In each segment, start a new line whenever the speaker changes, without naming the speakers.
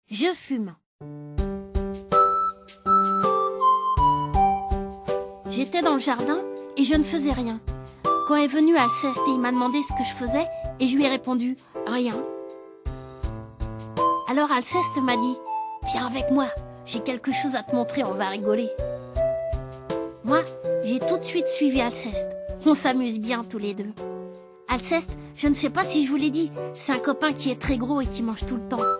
Je fume. J'étais dans le jardin et je ne faisais rien. Quand est venu Alceste et il m'a demandé ce que je faisais et je lui ai répondu « Rien ». Alors Alceste m'a dit « Viens avec moi, j'ai quelque chose à te montrer, on va rigoler ». Moi, j'ai tout de suite suivi Alceste. On s'amuse bien tous les deux. Alceste, je ne sais pas si je vous l'ai dit, c'est un copain qui est très gros et qui mange tout le temps.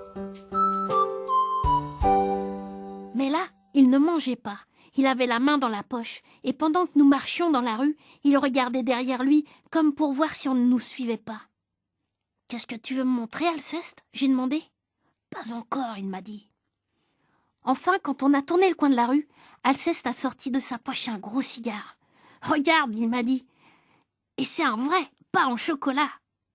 Mais là, il ne mangeait pas. Il avait la main dans la poche et pendant que nous marchions dans la rue, il regardait derrière lui comme pour voir si on ne nous suivait pas. « Qu'est-ce que tu veux me montrer, Alceste ?» j'ai demandé. « Pas encore, il m'a dit. » Enfin, quand on a tourné le coin de la rue, Alceste a sorti de sa poche un gros cigare. « Regarde, il m'a dit. Et c'est un vrai, pas en chocolat. »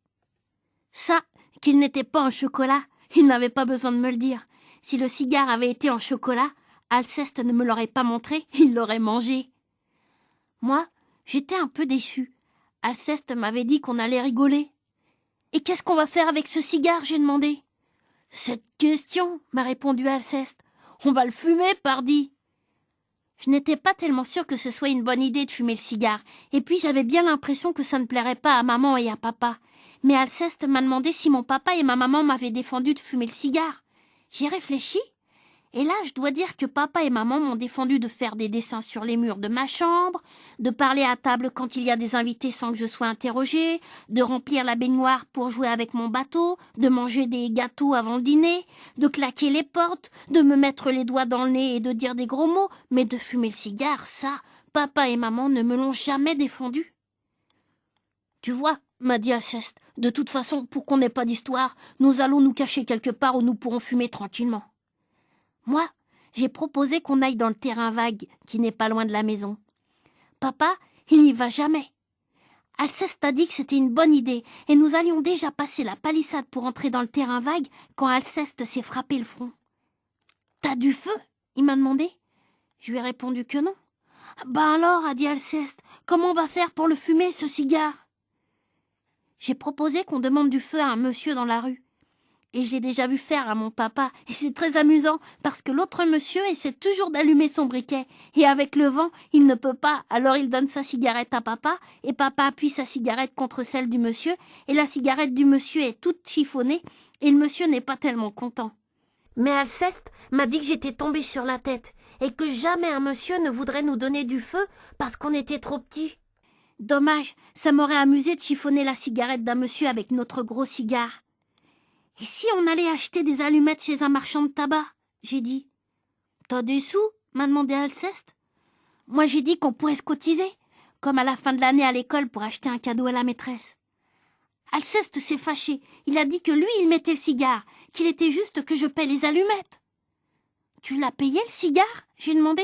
Ça, qu'il n'était pas en chocolat, il n'avait pas besoin de me le dire. Si le cigare avait été en chocolat, Alceste ne me l'aurait pas montré, il l'aurait mangé. Moi, j'étais un peu déçue. Alceste m'avait dit qu'on allait rigoler. « Et qu'est-ce qu'on va faire avec ce cigare ?» j'ai demandé. « Cette question, » m'a répondu Alceste. « On va le fumer, pardi !» Je n'étais pas tellement sûre que ce soit une bonne idée de fumer le cigare, et puis j'avais bien l'impression que ça ne plairait pas à maman et à papa. Mais Alceste m'a demandé si mon papa et ma maman m'avaient défendu de fumer le cigare. J'y réfléchis, et là je dois dire que papa et maman m'ont défendu de faire des dessins sur les murs de ma chambre, de parler à table quand il y a des invités sans que je sois interrogée, de remplir la baignoire pour jouer avec mon bateau, de manger des gâteaux avant le dîner, de claquer les portes, de me mettre les doigts dans le nez et de dire des gros mots, mais de fumer le cigare, ça, papa et maman ne me l'ont jamais défendu. « Tu vois, » m'a dit Alceste, « de toute façon, pour qu'on n'ait pas d'histoire, nous allons nous cacher quelque part où nous pourrons fumer tranquillement. » Moi, j'ai proposé qu'on aille dans le terrain vague qui n'est pas loin de la maison. Papa, il n'y va jamais. Alceste a dit que c'était une bonne idée et nous allions déjà passer la palissade pour entrer dans le terrain vague quand Alceste s'est frappé le front. « T'as du feu ?» il m'a demandé. Je lui ai répondu que non. « Ben alors, » a dit Alceste, « comment on va faire pour le fumer, ce cigare ?» J'ai proposé qu'on demande du feu à un monsieur dans la rue. Et je l'ai déjà vu faire à mon papa, et c'est très amusant, parce que l'autre monsieur essaie toujours d'allumer son briquet, et avec le vent, il ne peut pas, alors il donne sa cigarette à papa, et papa appuie sa cigarette contre celle du monsieur, et la cigarette du monsieur est toute chiffonnée, et le monsieur n'est pas tellement content. Mais Alceste m'a dit que j'étais tombée sur la tête, et que jamais un monsieur ne voudrait nous donner du feu, parce qu'on était trop petits. Dommage, ça m'aurait amusé de chiffonner la cigarette d'un monsieur avec notre gros cigare. « Et si on allait acheter des allumettes chez un marchand de tabac ?» j'ai dit. « T'as des sous ?» m'a demandé Alceste. Moi j'ai dit qu'on pourrait se cotiser, comme à la fin de l'année à l'école pour acheter un cadeau à la maîtresse. Alceste s'est fâché, il a dit que lui il mettait le cigare, qu'il était juste que je paie les allumettes. « Tu l'as payé le cigare ?» j'ai demandé.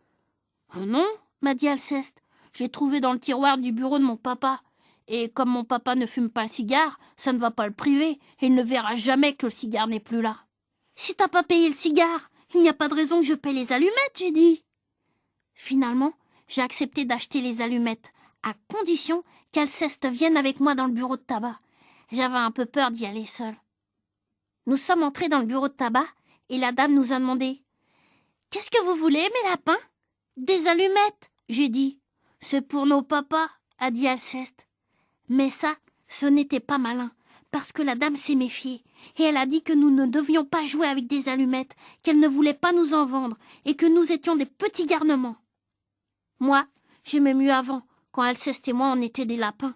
« Non » m'a dit Alceste, « je l'ai trouvé dans le tiroir du bureau de mon papa. » Et comme mon papa ne fume pas le cigare, ça ne va pas le priver, et il ne verra jamais que le cigare n'est plus là. « Si t'as pas payé le cigare, il n'y a pas de raison que je paie les allumettes, » j'ai dit. Finalement, j'ai accepté d'acheter les allumettes, à condition qu'Alceste vienne avec moi dans le bureau de tabac. J'avais un peu peur d'y aller seule. Nous sommes entrés dans le bureau de tabac, et la dame nous a demandé « Qu'est-ce que vous voulez, mes lapins ?»« Des allumettes, » j'ai dit. « C'est pour nos papas, » a dit Alceste. Mais ça, ce n'était pas malin, parce que la dame s'est méfiée, et elle a dit que nous ne devions pas jouer avec des allumettes, qu'elle ne voulait pas nous en vendre, et que nous étions des petits garnements. Moi, j'aimais mieux avant, quand Alceste et moi on était des lapins.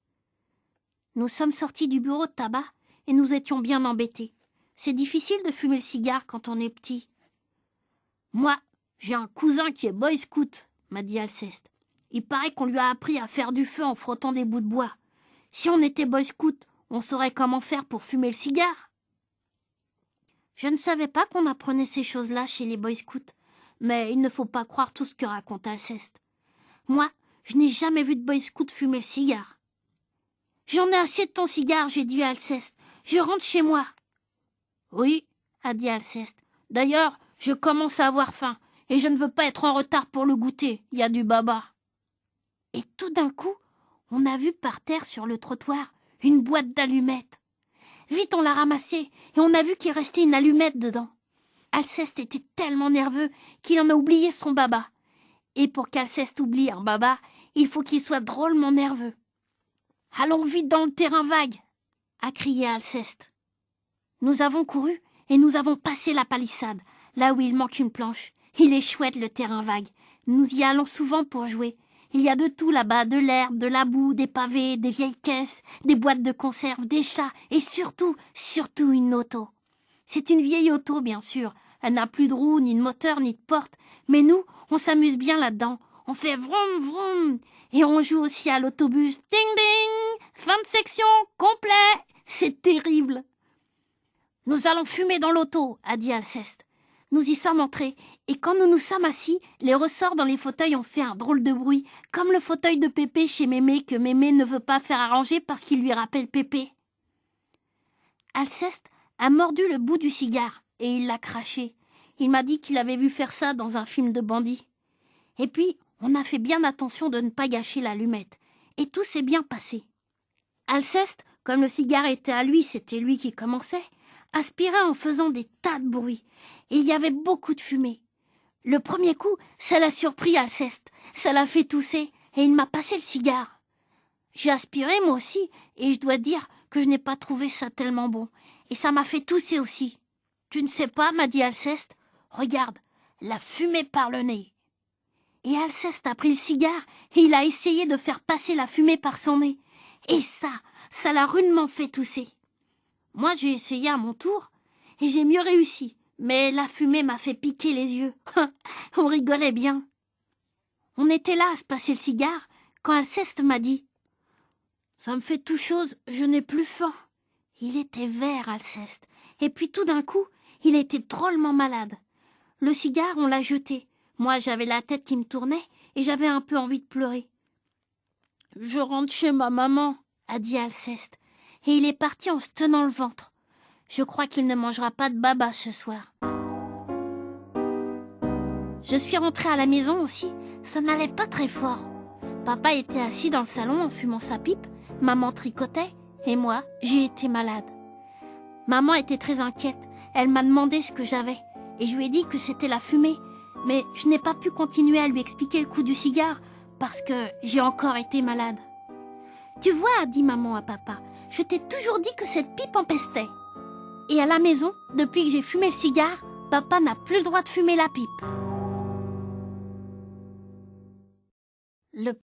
Nous sommes sortis du bureau de tabac, et nous étions bien embêtés. C'est difficile de fumer le cigare quand on est petit. Moi, j'ai un cousin qui est boy scout, m'a dit Alceste. Il paraît qu'on lui a appris à faire du feu en frottant des bouts de bois. Si on était boy scout, on saurait comment faire pour fumer le cigare. Je ne savais pas qu'on apprenait ces choses-là chez les boy scouts, mais il ne faut pas croire tout ce que raconte Alceste. Moi, je n'ai jamais vu de boy scout fumer le cigare. J'en ai assez de ton cigare, j'ai dit à Alceste. Je rentre chez moi. Oui, a dit Alceste. D'ailleurs, je commence à avoir faim, et je ne veux pas être en retard pour le goûter. Il y a du baba. Et tout d'un coup, on a vu par terre sur le trottoir une boîte d'allumettes. Vite on l'a ramassée et on a vu qu'il restait une allumette dedans. Alceste était tellement nerveux qu'il en a oublié son baba. Et pour qu'Alceste oublie un baba, il faut qu'il soit drôlement nerveux. « Allons vite dans le terrain vague !» a crié Alceste. Nous avons couru et nous avons passé la palissade, là où il manque une planche. Il est chouette le terrain vague. Nous y allons souvent pour jouer. Il y a de tout là-bas, de l'herbe, de la boue, des pavés, des vieilles caisses, des boîtes de conserve, des chats et surtout une auto. C'est une vieille auto, bien sûr. Elle n'a plus de roues, ni de moteur, ni de porte. Mais nous, on s'amuse bien là-dedans. On fait vroom vroom. Et on joue aussi à l'autobus. Ding ding! Fin de section, complet! C'est terrible. Nous allons fumer dans l'auto, a dit Alceste. Nous y sommes entrés, et quand nous nous sommes assis, les ressorts dans les fauteuils ont fait un drôle de bruit, comme le fauteuil de Pépé chez Mémé que Mémé ne veut pas faire arranger parce qu'il lui rappelle Pépé. Alceste a mordu le bout du cigare, et il l'a craché. Il m'a dit qu'il avait vu faire ça dans un film de bandits. Et puis, on a fait bien attention de ne pas gâcher l'allumette, et tout s'est bien passé. Alceste, comme le cigare était à lui, c'était lui qui commençait, aspirait en faisant des tas de bruit, et il y avait beaucoup de fumée. Le premier coup, ça l'a surpris Alceste, ça l'a fait tousser, et il m'a passé le cigare. J'ai aspiré moi aussi, et je dois dire que je n'ai pas trouvé ça tellement bon, et ça m'a fait tousser aussi. Tu ne sais pas, m'a dit Alceste, regarde, la fumée par le nez. Et Alceste a pris le cigare, et il a essayé de faire passer la fumée par son nez. Et ça l'a rudement fait tousser. Moi, j'ai essayé à mon tour, et j'ai mieux réussi, mais la fumée m'a fait piquer les yeux. On rigolait bien. On était là à se passer le cigare, quand Alceste m'a dit « Ça me fait tout chose, je n'ai plus faim. » Il était vert, Alceste, et puis tout d'un coup, il était drôlement malade. Le cigare, on l'a jeté. Moi, j'avais la tête qui me tournait, et j'avais un peu envie de pleurer. « Je rentre chez ma maman, » a dit Alceste, et il est parti en se tenant le ventre. Je crois qu'il ne mangera pas de baba ce soir. Je suis rentrée à la maison aussi, ça n'allait pas très fort. Papa était assis dans le salon en fumant sa pipe, maman tricotait, et moi, j'ai été malade. Maman était très inquiète, elle m'a demandé ce que j'avais, et je lui ai dit que c'était la fumée, mais je n'ai pas pu continuer à lui expliquer le coup du cigare, parce que j'ai encore été malade. « Tu vois, » a dit maman à papa, « je t'ai toujours dit que cette pipe empestait. » Et à la maison, depuis que j'ai fumé le cigare, papa n'a plus le droit de fumer la pipe. Le